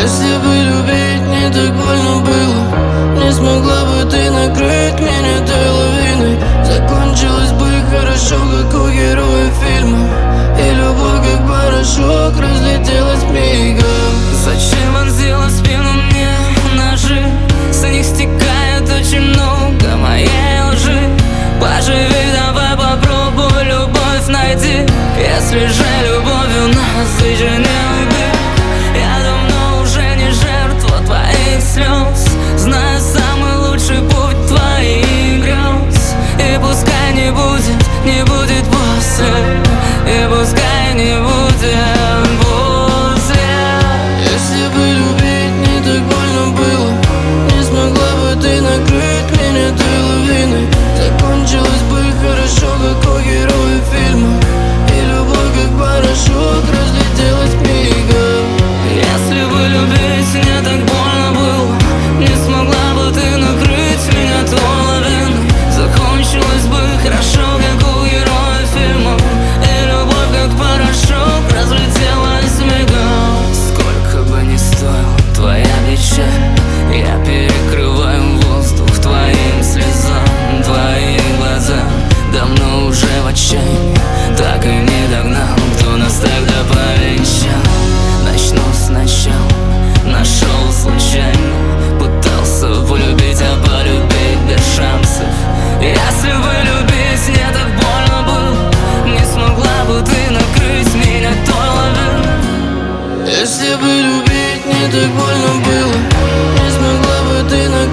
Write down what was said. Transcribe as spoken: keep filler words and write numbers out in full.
Если бы любить не так больно было, не смогла бы ты накрыть меня той лавиной. Закончилось бы хорошо, как у героя фильма, и любовь как порошок разлетелась мигом. Зачем вонзила в спину мне ножи? С них стекает очень много моей лжи. Поживи, давай попробуй любовь найти. Если же любовью насыщены ты, я давно уже не жертва твоих слез. Знаю самый лучший путь твоих грез. И пускай не будет, не будет после, и пускай не будет после. Если бы любить не так больно было, не смогла бы ты накрыть меня той лавиной. Закончилось бы хорошо, как у героя фильма, и любовь как порошок разлетелась мигом. Если бы любить не так больно было, не смогла бы ты накрыть меня той лавиной. Закончилось бы хорошо, как у героя фильма, и любовь как порошок разлетелась мигом. Сколько бы ни стоила твоя печаль, я перекрываю воздух твоим слезам. Твои глаза давно уже в отчаянии, так и не догнал, кто нас тогда повенчал. Начну сначала, нашел случайно, пытался полюбить, а полюбить без шансов. Если бы любить не так больно было, не смогла бы ты накрыть меня той лавиной. Если бы любить не так больно было, не смогла бы ты накрыть